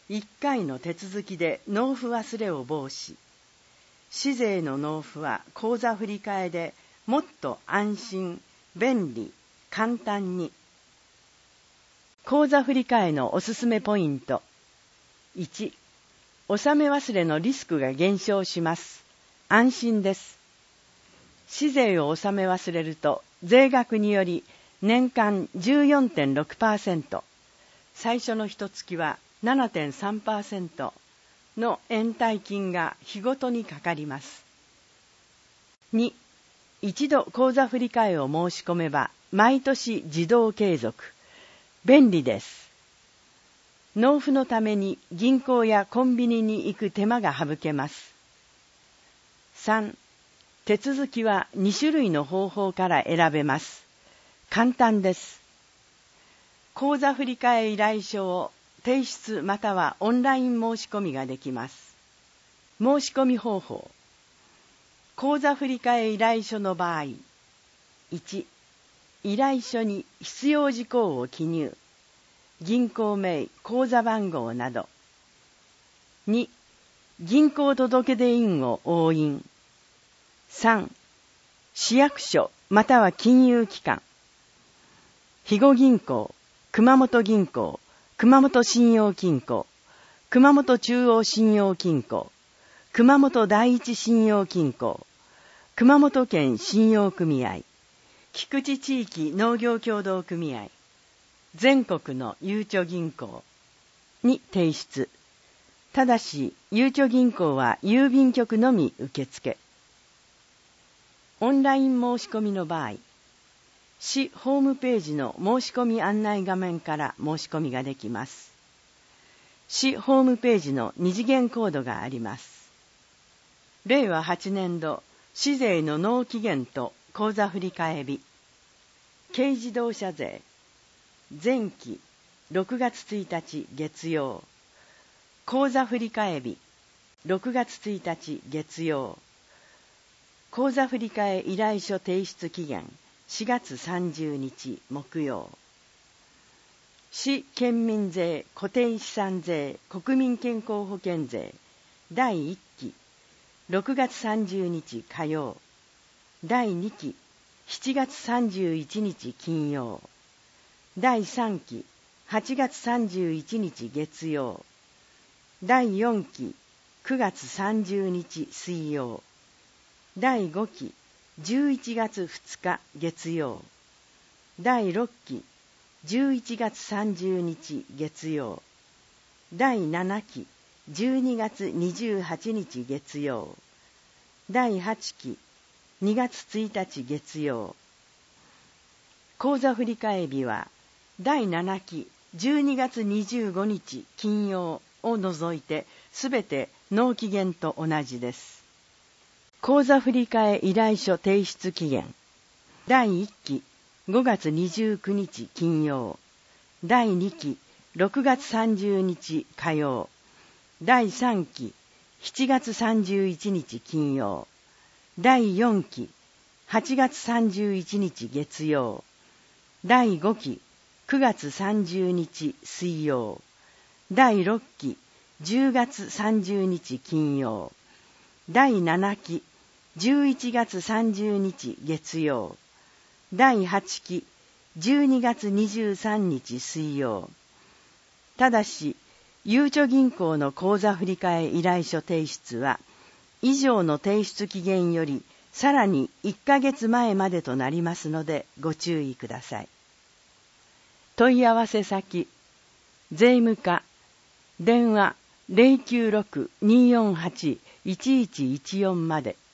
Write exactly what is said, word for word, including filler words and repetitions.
いっかいの手続きで納付忘れを防止。市税の納付は口座振替でもっと安心、便利、簡単に。口座振替のおすすめポイント。いち、納め忘れのリスクが減少します。安心です。市税を納め忘れると税額により年間 じゅうよんてんろくパーセント、最初の一月は ななてんさんパーセント の延滞金が日ごとにかかります。に、一度口座振替を申し込めば毎年自動継続。便利です。納付のために銀行やコンビニに行く手間が省けます。さん、手続きはに種類の方法から選べます。簡単です。口座振替依頼書を提出またはオンライン申し込みができます。申し込み方法。口座振替依頼書の場合、いち、依頼書に必要事項を記入。銀行名、口座番号など。に、銀行届出印を押印。さん、市役所または金融機関。肥後銀行、熊本銀行、熊本信用金庫、熊本中央信用金庫、熊本第一信用金庫、熊本県信用組合、菊池地域農業協同組合、全国のゆうちょ銀行に提出。ただし、ゆうちょ銀行は郵便局のみ受付。オンライン申し込みの場合、市ホームページの申し込み案内画面から申し込みができます。市ホームページの二次元コードがあります。れいわはちねんど市税の納期限と口座振替日。軽自動車税前期ろくがつついたち月曜。口座振替日ろくがつついたち月曜。口座振替依頼書提出期限しがつさんじゅうにち木曜。市県民税固定資産税国民健康保険税だいいっきろくがつさんじゅうにち火曜。だいにきしちがつさんじゅういちにち金曜。だいさんきはちがつさんじゅういちにち月曜。だいよんきくがつさんじゅうにち水曜。だいごきじゅういちがつふつか月曜。だいろっきじゅういちがつさんじゅうにち月曜。だいななきじゅうにがつにじゅうはちにち月曜。だいはちきにがつついたち月曜。口座振替日はだいななきじゅうにがつにじゅうごにち金曜を除いてすべて納期限と同じです。口座振替依頼書提出期限。だいいっきごがつにじゅうくにち金曜。だいにきろくがつさんじゅうにち火曜。だいさんきしちがつさんじゅういちにち金曜。だいよんきはちがつさんじゅういちにち月曜。だいごきくがつさんじゅうにち水曜。だいろっきじゅうがつさんじゅうにち金曜。だいななきじゅういちがつさんじゅうにち月曜。だいはちきじゅうにがつにじゅうさんにち水曜。ただし、ゆうちょ銀行の口座振替依頼書提出は、以上の提出期限よりさらにいっかげつまえまでとなりますのでご注意ください。問い合わせ先、税務課、電話 ゼロきゅうろく にーよんはち いちいちいちよん まで。